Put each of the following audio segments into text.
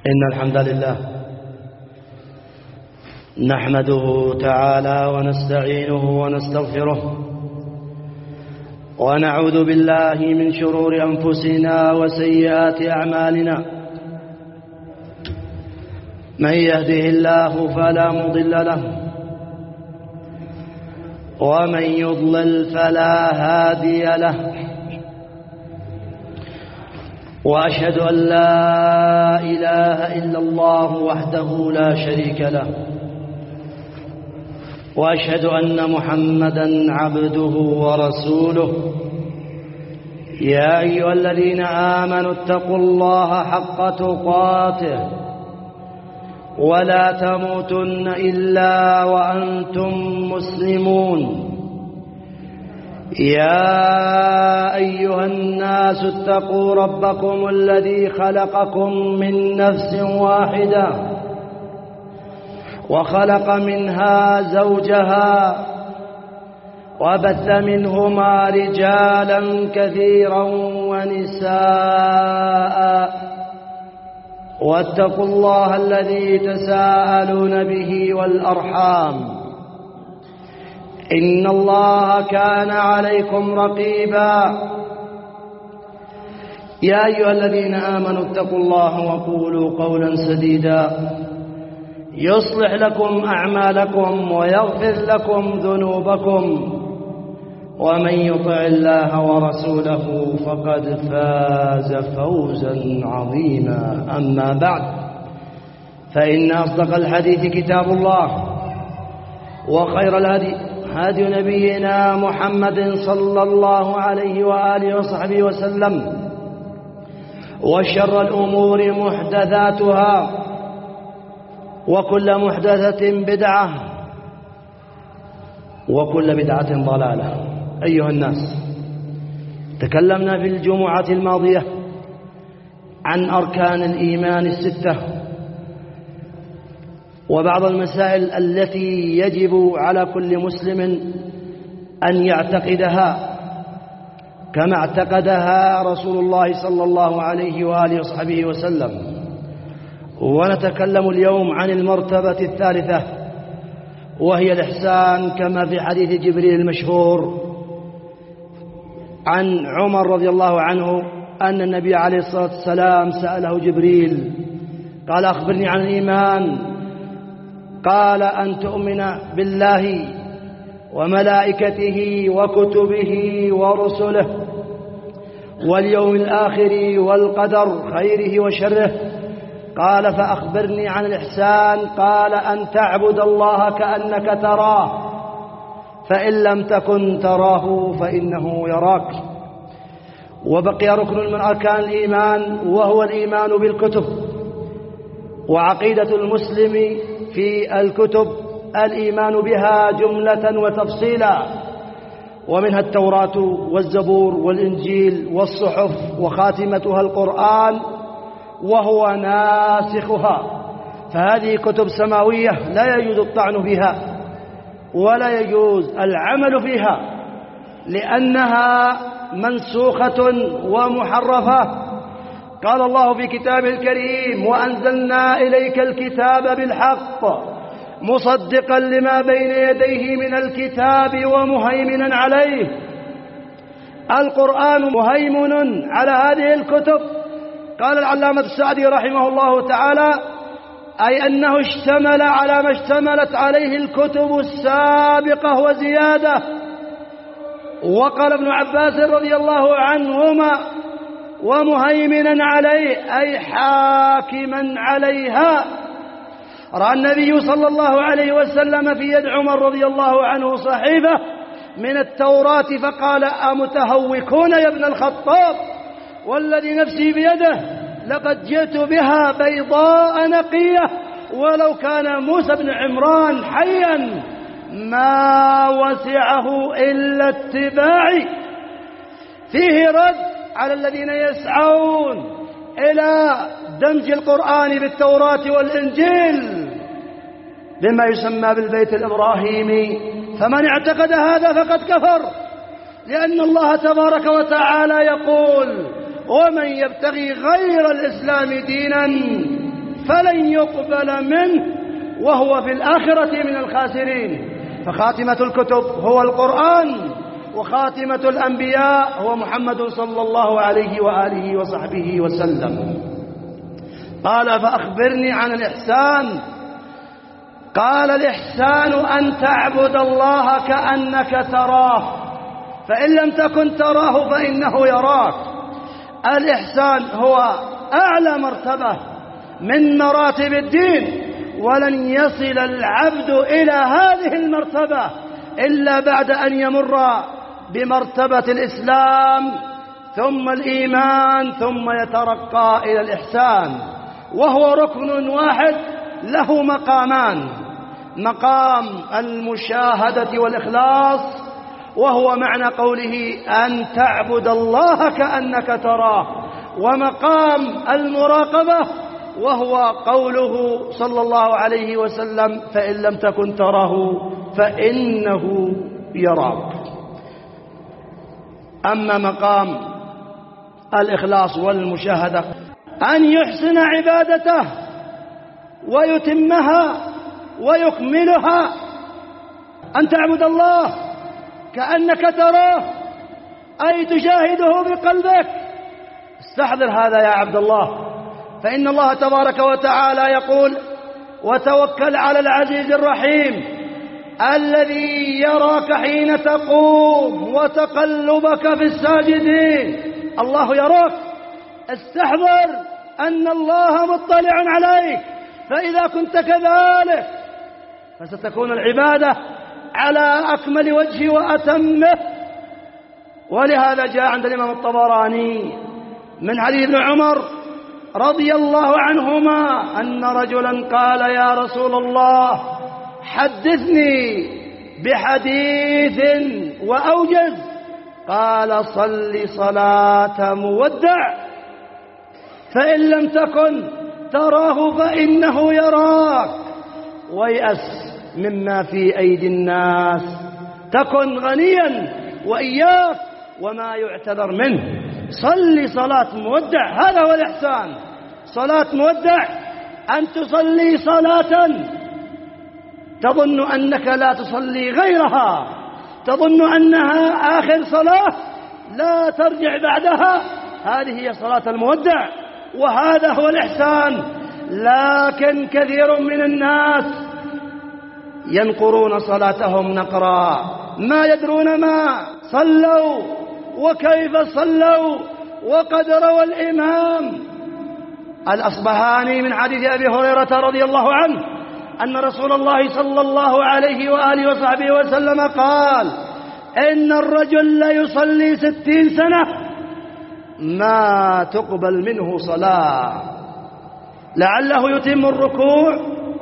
إن الحمد لله نحمده تعالى ونستعينه ونستغفره ونعوذ بالله من شرور أنفسنا وسيئات أعمالنا. من يهده الله فلا مضل له ومن يضلل فلا هادي له، وأشهد أن لا إله إلا الله وحده لا شريك له، وأشهد أن محمدا عبده ورسوله. يا أيها الذين آمنوا اتقوا الله حق تقاته ولا تموتن إلا وأنتم مسلمون. يا أيها الناس اتقوا ربكم الذي خلقكم من نفس واحدة وخلق منها زوجها وبث منهما رجالا كثيرا ونساء، واتقوا الله الذي تساءلون به والأرحام إن الله كان عليكم رقيبا. يا أيها الذين آمنوا اتقوا الله وقولوا قولا سديدا يصلح لكم أعمالكم ويغفر لكم ذنوبكم، ومن يطع الله ورسوله فقد فاز فوزا عظيما. أما بعد، فإن أصدق الحديث كتاب الله، وخير الهدي هدي نبينا محمد صلى الله عليه وآله وصحبه وسلم، وشر الأمور محدثاتها، وكل محدثة بدعة، وكل بدعة ضلالة. أيها الناس، تكلمنا في الجمعة الماضية عن أركان الإيمان الستة وبعض المسائل التي يجب على كل مسلم أن يعتقدها كما اعتقدها رسول الله صلى الله عليه وآله وصحبه وسلم. ونتكلم اليوم عن المرتبة الثالثة، وهي الإحسان، كما في حديث جبريل المشهور عن عمر رضي الله عنه أن النبي عليه الصلاة والسلام سأله جبريل قال: أخبرني عن الإيمان. قال: أن تؤمن بالله وملائكته وكتبه ورسله واليوم الآخر والقدر خيره وشره. قال: فأخبرني عن الإحسان. قال: أن تعبد الله كأنك تراه، فإن لم تكن تراه فإنه يراك. وبقي ركن من أركان الإيمان، وهو الإيمان بالكتب وعقيدة المسلم في الكتب، الإيمان بها جملة وتفصيلا، ومنها التوراة والزبور والإنجيل والصحف، وخاتمتها القرآن وهو ناسخها. فهذه كتب سماوية لا يجوز الطعن فيها ولا يجوز العمل فيها، لأنها منسوخة ومحرفة. قال الله في كتابه الكريم: وأنزلنا إليك الكتاب بالحق مصدقا لما بين يديه من الكتاب ومهيمنا عليه. القرآن مهيمن على هذه الكتب. قال العلامة السعدي رحمه الله تعالى: أي أنه اشتمل على ما اشتملت عليه الكتب السابقة وزيادة. وقال ابن عباس رضي الله عنهما: ومهيمنا عليه، أي حاكما عليها. رأى النبي صلى الله عليه وسلم في يد عمر رضي الله عنه صحيفة من التوراة فقال: أمتهوكون يا ابن الخطاب، والذي نفسي بيده لقد جئت بها بيضاء نقية، ولو كان موسى بن عمران حيا ما وسعه إلا اتباعي. فيه رد على الذين يسعون إلى دمج القرآن بالتوراة والإنجيل بما يسمى بالبيت الإبراهيمي، فمن اعتقد هذا فقد كفر، لأن الله تبارك وتعالى يقول: ومن يبتغي غير الإسلام دينا فلن يقبل منه وهو في الآخرة من الخاسرين. فخاتمة الكتب هو القرآن، وخاتمة الأنبياء هو محمد صلى الله عليه وآله وصحبه وسلم. قال فأخبرني عن الإحسان. قال الإحسان أن تعبد الله كأنك تراه، فإن لم تكن تراه فإنه يراك. الإحسان هو أعلى مرتبة من مراتب الدين، ولن يصل العبد إلى هذه المرتبة إلا بعد أن يمر بمرتبة الإسلام ثم الإيمان ثم يترقى إلى الإحسان، وهو ركن واحد له مقامان: مقام المشاهدة والإخلاص، وهو معنى قوله أن تعبد الله كأنك تراه، ومقام المراقبة، وهو قوله صلى الله عليه وسلم فإن لم تكن تراه فإنه يراك. أما مقام الإخلاص والمشاهدة أن يحسن عبادته ويتمها ويكملها، أن تعبد الله كأنك تراه أي تشاهده بقلبك. استحضر هذا يا عبد الله، فإن الله تبارك وتعالى يقول وتوكل على العزيز الرحيم الذي يراك حين تقوم وتقلبك في الساجدين. الله يراك، استحضر أن الله مطلع عليك، فإذا كنت كذلك فستكون العبادة على أكمل وجه وأتمه. ولهذا جاء عند الإمام الطبراني من حديث ابن عمر رضي الله عنهما أن رجلا قال يا رسول الله حدثني بحديث وأوجز. قال صل صلاة مودع، فإن لم تكن تراه فإنه يراك، ويأس مما في أيدي الناس، تكن غنيا وإياك وما يعتذر منه. صل صلاة مودع، هذا هو الإحسان. صلاة مودع أن تصلي صلاة تظن أنك لا تصلي غيرها، تظن أنها آخر صلاة لا ترجع بعدها، هذه هي صلاة المودع، وهذا هو الإحسان. لكن كثير من الناس ينقرون صلاتهم نقرا، ما يدرون ما صلوا وكيف صلوا. وقد روى الإمام الأصبهاني من حديث أبي هريرة رضي الله عنه أن رسول الله صلى الله عليه وآله وصحبه وسلم قال إن الرجل ليصلي 60 سنة ما تقبل منه صلاة، لعله يتم الركوع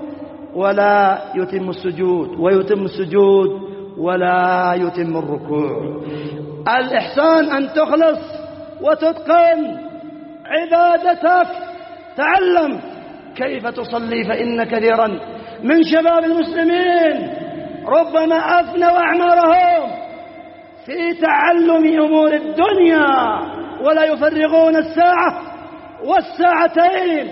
ولا يتم السجود، ويتم السجود ولا يتم الركوع. الإحسان أن تخلص وتتقن عبادتك. تعلم كيف تصلي، فإن كثيرا من شباب المسلمين ربما أفنوا أعمارهم في تعلم أمور الدنيا، ولا يفرغون الساعة والساعتين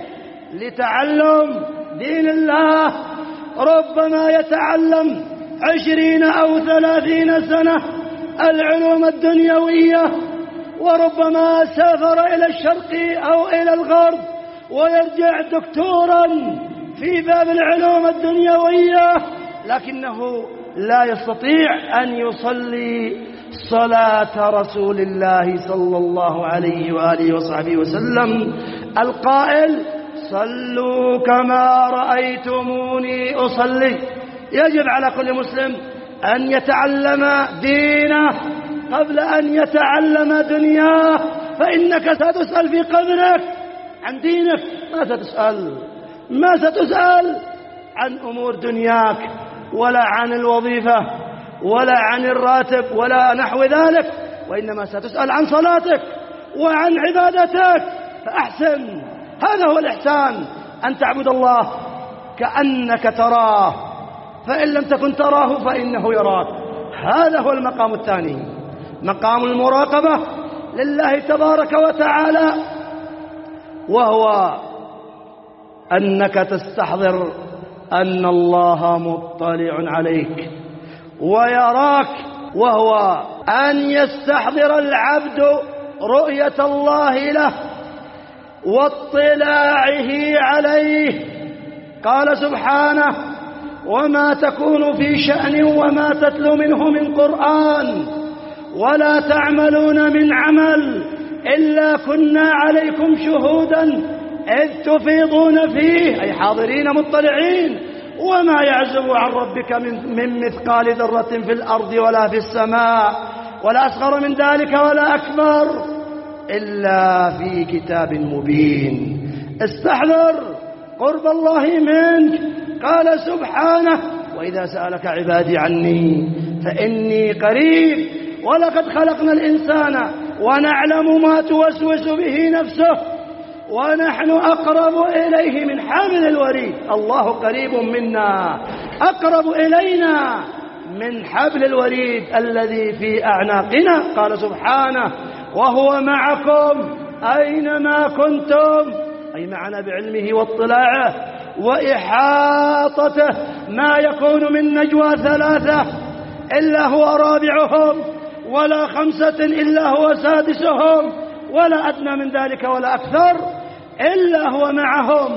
لتعلم دين الله. ربما يتعلم 20 أو 30 سنة العلوم الدنيوية، وربما سافر إلى الشرق أو إلى الغرب ويرجع دكتورا في باب العلوم الدنيوية، لكنه لا يستطيع أن يصلي صلاة رسول الله صلى الله عليه وآله وصحبه وسلم القائل صلوا كما رأيتموني أصلي. يجب على كل مسلم أن يتعلم دينه قبل أن يتعلم دنياه، فإنك ستسأل في قبرك عن دينك، ما ستسأل عن أمور دنياك، ولا عن الوظيفة، ولا عن الراتب، ولا نحو ذلك، وإنما ستسأل عن صلاتك وعن عبادتك. فأحسن، هذا هو الإحسان، أن تعبد الله كأنك تراه، فإن لم تكن تراه فإنه يراك. هذا هو المقام الثاني، مقام المراقبة لله تبارك وتعالى، وهو أنك تستحضر أن الله مطلع عليك ويراك، وهو أن يستحضر العبد رؤية الله له واطلاعه عليه. قال سبحانه: وما تكون في شأن وما تتلو منه من قرآن ولا تعملون من عمل إلا كنا عليكم شهودا إذ تفيضون فيه، أي حاضرين مطلعين. وما يعزب عن ربك من مثقال ذرة في الأرض ولا في السماء ولا أصغر من ذلك ولا أكبر إلا في كتاب مبين. استحضر قرب الله منك. قال سبحانه: وإذا سألك عبادي عني فإني قريب ولقد خلقنا الإنسان ونعلم ما توسوس به نفسه ونحن أقرب إليه من حبل الوريد. الله قريب منا، أقرب إلينا من حبل الوريد الذي في أعناقنا. قال سبحانه: وهو معكم أينما كنتم، أي معنا بعلمه واطلاعه وإحاطته. ما يكون من نجوى ثلاثة إلا هو رابعهم ولا خمسة إلا هو سادسهم ولا أدنى من ذلك ولا أكثر إلا هو معهم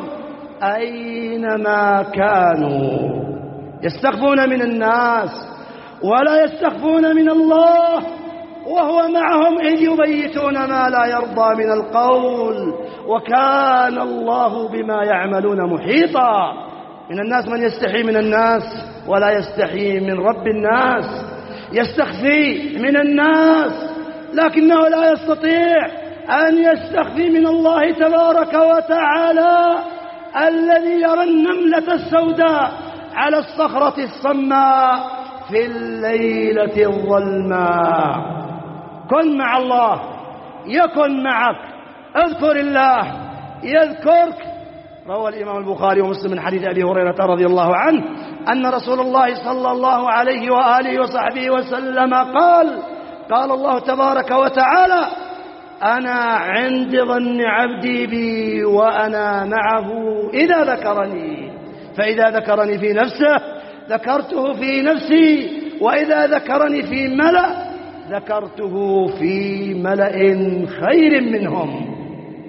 أينما كانوا. يستخفون من الناس ولا يستخفون من الله، وهو معهم إذ يبيتون ما لا يرضى من القول، وكان الله بما يعملون محيطا. من الناس من يستحي من الناس ولا يستحي من رب الناس، يستخفي من الناس لكنه لا يستطيع أن يستخفي من الله تبارك وتعالى الذي يرى النملة السوداء على الصخرة الصماء في الليلة الظلماء. كن مع الله يكن معك، اذكر الله يذكرك. روى الإمام البخاري ومسلم من حديث أبي هريرة رضي الله عنه أن رسول الله صلى الله عليه وآله وصحبه وسلم قال الله تبارك وتعالى: أنا عند ظن عبدي بي وأنا معه إذا ذكرني، فإذا ذكرني في نفسه ذكرته في نفسي، وإذا ذكرني في ملأ ذكرته في ملأ خير منهم.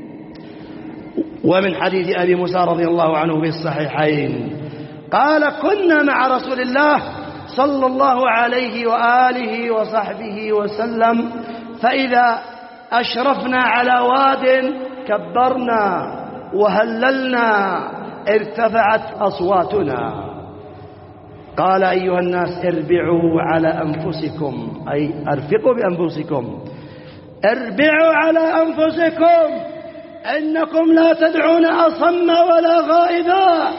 ومن حديث أبي موسى رضي الله عنه في الصحيحين قال: كنا مع رسول الله صلى الله عليه وآله وصحبه وسلم فإذا أشرفنا على واد كبرنا وهللنا ارتفعت أصواتنا. قال: أيها الناس اربعوا على أنفسكم، أي أرفقوا بأنفسكم، اربعوا على أنفسكم إنكم لا تدعون أصم ولا غائبا،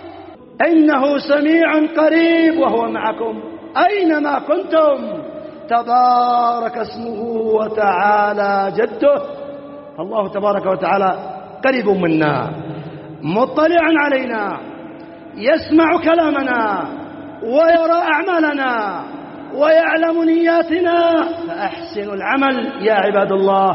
إنه سميع قريب وهو معكم أينما كنتم، تبارك اسمه وتعالى جده. الله تبارك وتعالى قريب منا، مطلع علينا، يسمع كلامنا ويرى أعمالنا ويعلم نياتنا، فأحسنوا العمل يا عباد الله.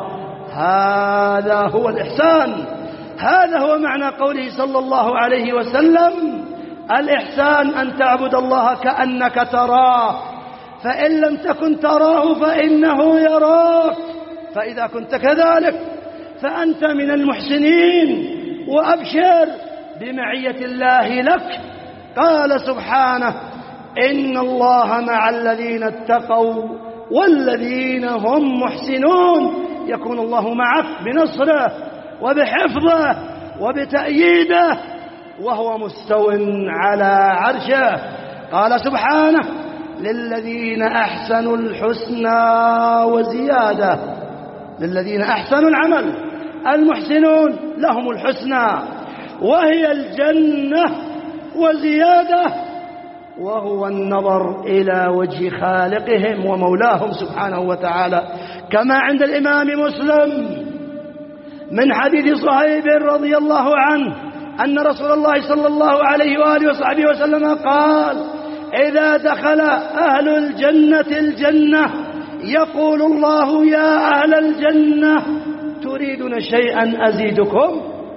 هذا هو الإحسان، هذا هو معنى قوله صلى الله عليه وسلم: الإحسان أن تعبد الله كأنك تراه، فإن لم تكن تراه فإنه يراك، فإذا كنت كذلك فأنت من المحسنين، وأبشر بمعية الله لك. قال سبحانه: إن الله مع الذين اتقوا والذين هم محسنون. يكون الله معك بنصره وبحفظه وبتأييده وهو مستو على عرشه. قال سبحانه: للذين أحسنوا الحسنى وزيادة. للذين أحسنوا العمل، المحسنون لهم الحسنى وهي الجنة وزيادة، وهو النظر إلى وجه خالقهم ومولاهم سبحانه وتعالى، كما عند الإمام مسلم من حديث صهيب رضي الله عنه أن رسول الله صلى الله عليه وآله وصحبه وسلم قال: إذا دخل أهل الجنة الجنة يقول الله: يا أهل الجنة تريدون شيئا أزيدكم؟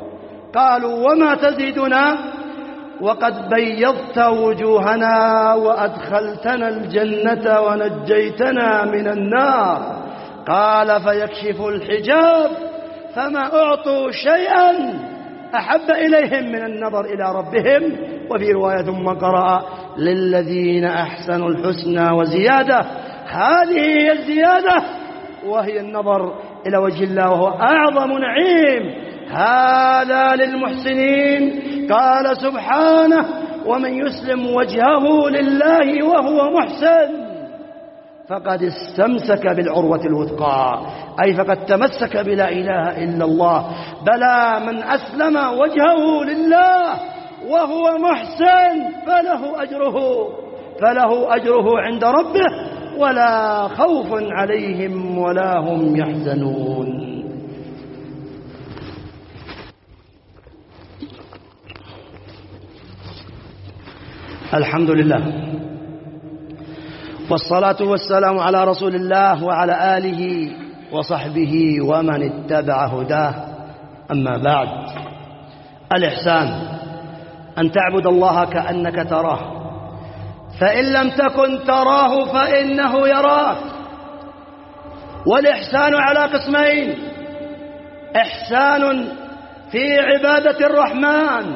قالوا وما تزيدنا وقد بيضت وجوهنا وأدخلتنا الجنة ونجيتنا من النار. قال فيكشف الحجاب فما أعطوا شيئا أحب إليهم من النظر إلى ربهم. وفي رواية ثم قرأ للذين أحسنوا الحسنى وزيادة. هذه هي الزيادة وهي النظر إلى وجه الله وهو أعظم نعيم. هذا للمحسنين. قال سبحانه ومن يسلم وجهه لله وهو محسن فقد استمسك بالعروة الوثقى، أي فقد تمسك بلا إله إلا الله. بلى من أسلم وجهه لله وهو محسن فله أجره عند ربه ولا خوف عليهم ولا هم يحزنون. الحمد لله والصلاة والسلام على رسول الله وعلى آله وصحبه ومن اتبع هداه. أما بعد، الإحسان أن تعبد الله كأنك تراه، فإن لم تكن تراه فإنه يراك. والإحسان على قسمين: إحسان في عبادة الرحمن،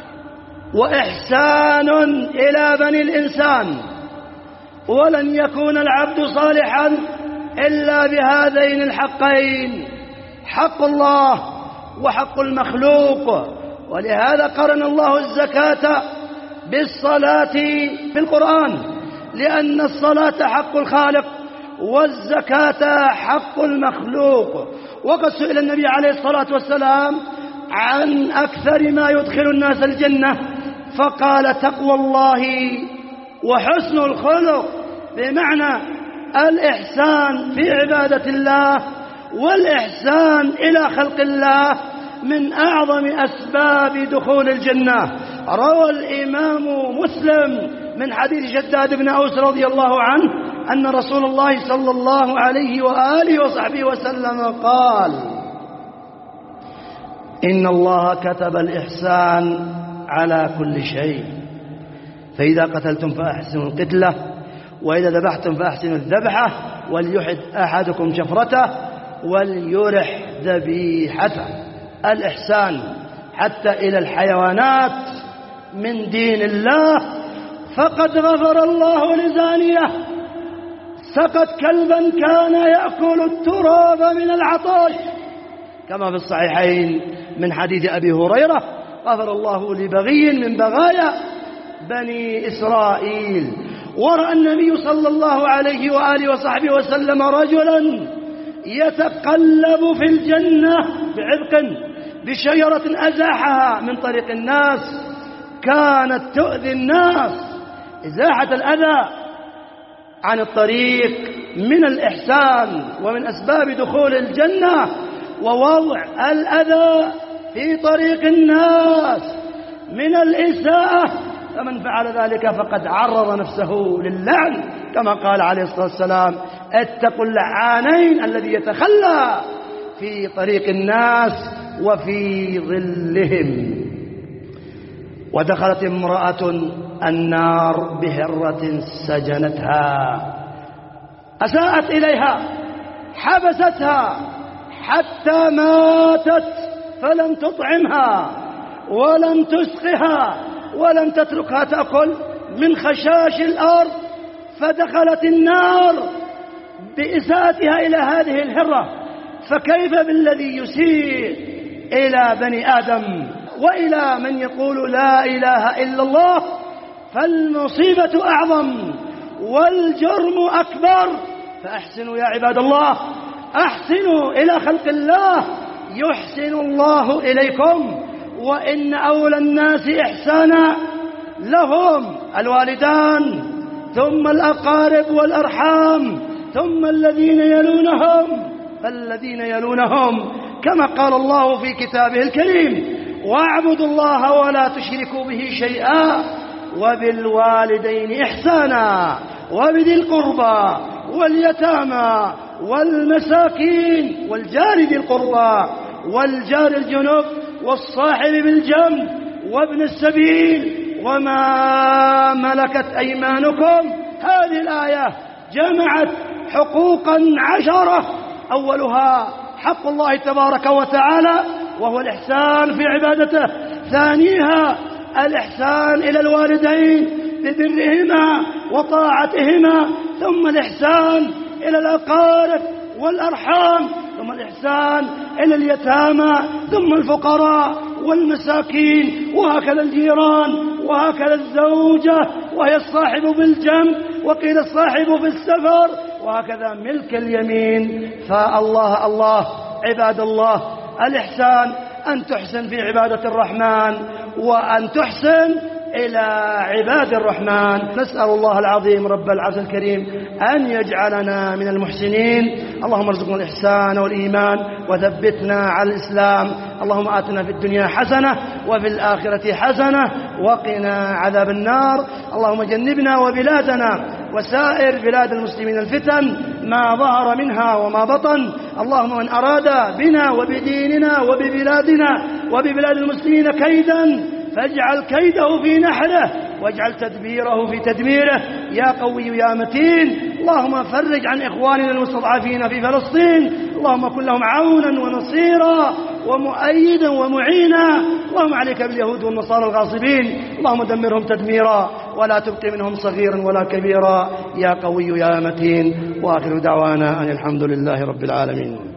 وإحسان إلى بني الإنسان. ولن يكون العبد صالحا إلا بهذين الحقين: حق الله وحق المخلوق. ولهذا قرن الله الزكاة بالصلاة في القرآن، لأن الصلاة حق الخالق والزكاة حق المخلوق. وقد سئل النبي عليه الصلاة والسلام عن أكثر ما يدخل الناس الجنة فقال تقوى الله وحسن الخلق، بمعنى الإحسان في عبادة الله والإحسان إلى خلق الله من أعظم أسباب دخول الجنة. روى الإمام مسلم من حديث شداد بن أوس رضي الله عنه أن رسول الله صلى الله عليه وآله وصحبه وسلم قال: إن الله كتب الإحسان على كل شيء، فإذا قتلتم فأحسنوا القتلة، وإذا ذبحتم فأحسنوا الذبحة، وليحد أحدكم شفرته وليرح ذبيحته. الإحسان حتى إلى الحيوانات من دين الله. فقد غفر الله لزانية سقت كلبا كان يأكل التراب من العطش، كما في الصحيحين من حديث أبي هريرة: غفر الله لبغي من بغايا بني إسرائيل. ورأى النبي صلى الله عليه وآله وصحبه وسلم رجلا يتقلب في الجنة بعبق بشجرة أزاحها من طريق الناس، كانت تؤذي الناس. إزاحة الأذى عن الطريق من الإحسان ومن أسباب دخول الجنة، ووضع الأذى في طريق الناس من الإساءة، فمن فعل ذلك فقد عرض نفسه للعن، كما قال عليه الصلاة والسلام: اتقوا اللعانين الذي يتخلى في طريق الناس وفي ظلهم. ودخلت امرأة النار بهرة سجنتها، أساءت إليها، حبستها حتى ماتت، فلم تطعمها ولم تسقها ولم تتركها تأكل من خشاش الأرض، فدخلت النار بإساءتها إلى هذه الهرة. فكيف بالذي يسيء إلى بني آدم وإلى من يقول لا إله إلا الله؟ فالمصيبة أعظم والجرم أكبر. فأحسنوا يا عباد الله، أحسنوا إلى خلق الله يحسن الله إليكم. وإن أولى الناس إحسانا لهم الوالدان، ثم الأقارب والأرحام، ثم الذين يلونهم فالذين يلونهم، كما قال الله في كتابه الكريم: واعبدوا الله ولا تشركوا به شيئا وبالوالدين إحسانا وبذي القربى واليتامى والمساكين والجار ذي القربى والجار الجنب والصاحب بالجنب وابن السبيل وما ملكت أيمانكم. هذه الآية جمعت حقوقا 10، أولها حق الله تبارك وتعالى وهو الإحسان في عبادته، ثانيها الإحسان إلى الوالدين ببرهما وطاعتهما، ثم الإحسان إلى الأقارب والأرحام، ثم الإحسان إلى اليتامى، ثم الفقراء والمساكين، وهكذا الجيران، وهكذا الزوجة وهي الصاحب بالجنب، وقيل الصاحب في السفر، وهكذا ملك اليمين. فالله الله عباد الله، الإحسان أن تحسن في عبادة الرحمن وأن تحسن إلى عباد الرحمن. نسأل الله العظيم رب العرش الكريم أن يجعلنا من المحسنين. اللهم ارزقنا الإحسان والإيمان وثبتنا على الإسلام. اللهم آتنا في الدنيا حسنة وفي الآخرة حسنة وقنا عذاب النار. اللهم جنبنا وبلادنا وسائر بلاد المسلمين الفتن ما ظهر منها وما بطن. اللهم من أراد بنا وبديننا وببلادنا وببلاد المسلمين كيدا فاجعل كيده في نحره واجعل تدبيره في تدميره يا قوي يا متين. اللهم فرج عن إخواننا المستضعفين في فلسطين، اللهم كن لهم عونا ونصيرا ومؤيدا ومعينا. اللهم عليك باليهود والنصارى الغاصبين، اللهم دمرهم تدميرا ولا تبق منهم صغيرا ولا كبيرا يا قوي يا متين. وآخر دعوانا أن الحمد لله رب العالمين.